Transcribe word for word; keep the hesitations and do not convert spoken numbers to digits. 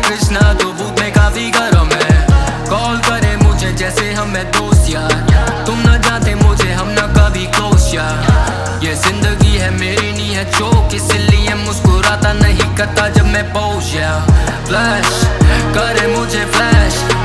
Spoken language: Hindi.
कृष्णा तो भूत में काफी गरम है। कॉल करे मुझे जैसे हम है दोस्त यार, तुम ना जानते मुझे हम ना कभी क्लोज यार। ये जिंदगी है मेरी नहीं है जोक, इसलिए मुस्कुराता नहीं करता जब मैं पोस्ट यार। फ्लैश करे मुझे फ्लैश